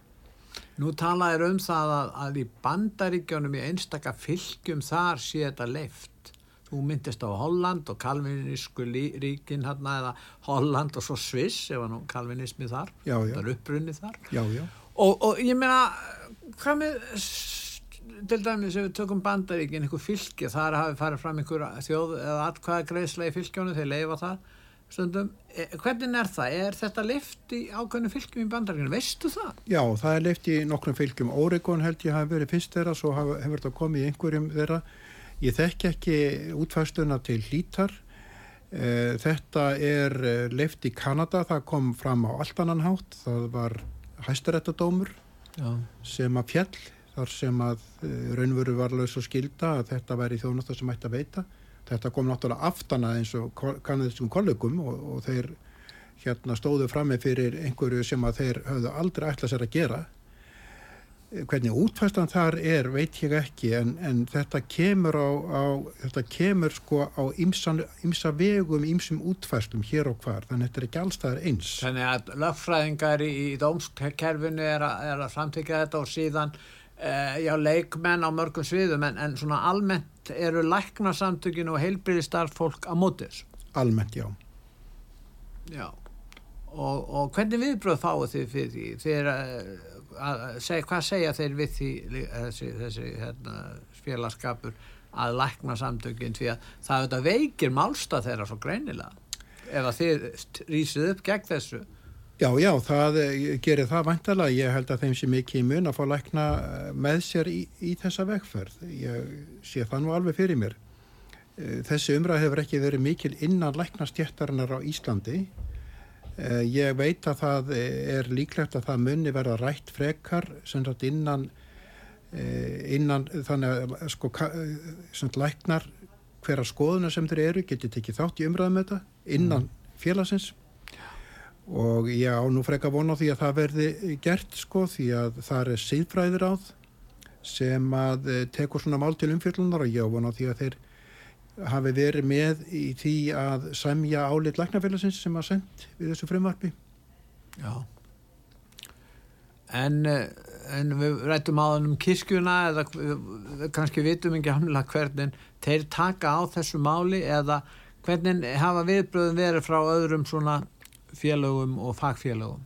Nú talaðir um það að, að í Bandaríkjunum í einstaka fylkjum þar sé þetta leyft. Þú myndist á Holland og kalvinísku ríkin hérna eða Holland og svo Sviss ef nú kalvinismi þar, já, já. Það er uppbrunni þar. Já, já. Og, og ég meina, hvað með, til dæmis ef við tökum Bandaríkin, einhver fylki, þar hafi farið fram einhver þjóð eða atkvæða greiðsla í fylkjónu, þeir leyfa það stundum. Hvernig er það? Er þetta leyft í ákveðnum fylkjum í Bandaríkinu? Veistu það? Já, það er leyft í nokkrum fylkjum. Oregon held ég hafi verið fyrst þeirra, svo hefur þetta komið í einhverjum þeirra. Ég þekki ekki útfærsluna til Hlítar. Þetta er leyft í Kanada, það kom fram á allt annan hátt. Það var hæstaréttardómur sem að fjall, þar sem að raunveru var laus og skylda að þetta væri þjónusta sem ætti að veita. Þetta kom náttúrulega aftana eins og kanadískum kollegum og, og þeir hérna stóðu frammi fyrir einhverju sem að þeir höfðu aldrei ætlað sér að gera. Hvernig útfæslan þar er veit ég ekki en, en þetta kemur á, á þetta kemur sko á ýmsan, ýmsa vegum, ýmsum útfæslum hér og hvar, þannig að þetta er ekki alls staðar eins. Þannig að lögfræðingar í, í dómskerfinu er að, er að samþykkja þetta og síðan eh, já, leikmenn á mörgum sviðum en, en svona almennt eru læknasamtökin og heilbrigðisstarfsfólk á móti þessu? Almennt, já. Já, og, og hvernig viðbrögð fáið þið fyrir því? Þeir að segja, hvað segja þeir við því þessi, þessi hérna, félagskapur að lækna samtökin því að það auðvitað veikir málstað þeirra svo greinilega ef að þið rísið upp gegn þessu. Já, já, það gerir það væntanlega. Ég held að þeim sé mikið í mun að fá lækna með sér í, í þessa vegferð. Ég sé það nú alveg fyrir mér. Þessi umræð hefur ekki verið mikil innan læknastjættarinnar á Íslandi. Ég veit að það er líklegt að það muni verða rætt frekar sem sagt innan, innan þannig að sko, sem læknar hverja skoðuna sem þeir eru geti tekið þátt í umræðum þetta innan félagsins og ég á nú frekar vona á því að það verði gert sko því að það er siðfræðiráð sem að tekur svona mál til umfjöllunar og ég á vona á því að þeir hafi verið með í því að semja álit læknafélagsins sem var sendt við þessu frumvarpi. Já. En, en við rættum áðan um kirkjuna eða við kannski vitum ekki hamla hvernig þeir taka á þessu máli eða hvernig hafa viðbröðum verið frá öðrum svona félögum og fagfélögum?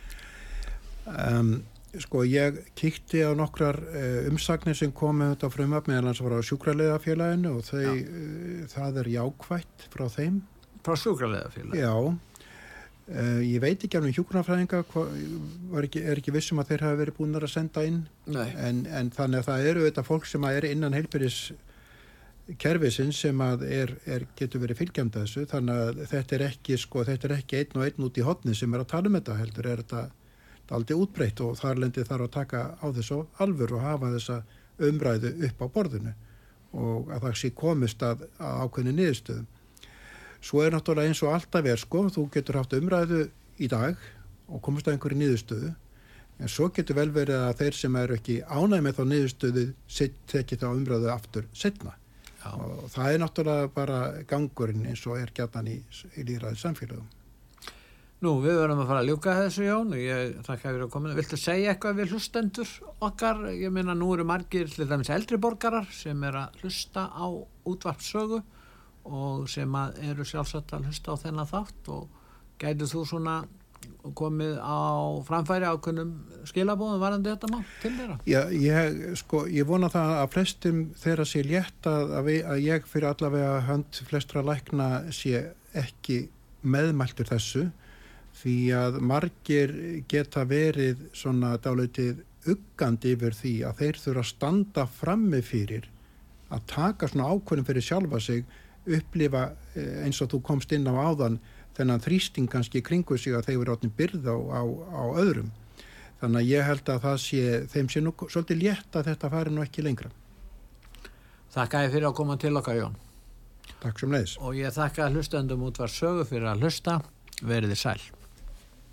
Um, sko ég kíkti á nokkrar uh, umsagnir sem komu þetta frumvarp meðal hans var á sjúkraliðafélaginu og þau, uh, það er jákvætt frá þeim. Frá sjúkraliðafélaginu? Já, uh, ég veit ekki alveg hjúkrunarfræðinga, var ekki, er ekki vissum að þeir hafa verið búin að senda inn, en, en þannig að það eru þetta fólk sem er innan heilbrigðis kerfisins sem að er, er, getur verið fylgjandi þessu, þannig að þetta er ekki, sko, þetta er ekki einn og einn út í hotni sem er að tala um þetta, heldur er þetta aldrei útbreytt og þar lendi þarf að taka á þessu alvöru og hafa þessa umræðu upp á borðinu og að það sé komist að, að ákveðni niðurstöðum. Svo er náttúrulega eins og alltaf er, sko, þú getur haft umræðu í dag og komist að einhverju niðurstöðu, en svo getur vel verið að þeir sem eru ekki ánægð með þá niðurstöðu tekið þá umræðu aftur seinna. Já. Og það er náttúrulega bara gangurinn eins og er gjarnan í, í lýðræði samfélagum. Nú, við verðum að fara að ljúka þessu, Jón, og ég þakka fyrir að koma. Viltu segja eitthvað við hlustendur okkar? Ég meina, nú eru margir, til dæmis eldri borgarar, sem er að hlusta á útvarpssögu og sem að eru sjálfsagt að hlusta á þennan þátt og gætu þú svona komið á framfæri ákunnum skilabóðum varandi þetta mál til þeirra? Já, ég, sko, ég vona það að flestum þeirra sé létt að, að, við, að ég fyrir allavega hönd flestra lækna sé ekki meðmæltur þessu, því að margir geta verið svona dálítið uggandi yfir því að þeir þurfa að standa frammi fyrir að taka svona ákvörðun fyrir sjálfa sig, upplifa eins og þú komst inn á áðan þennan þrýsting kannski kringu sig að þeir eru orðin byrð á, á, á öðrum. Þannig að ég held að það sé, þeim sé nú svolítið létt að þetta fari nú ekki lengra. Þakka ég fyrir að koma til okkar, Jón. Takk sem leiðis. Og ég þakka hlustendum útvarpssögu fyrir að hlusta. Verið þið sæl.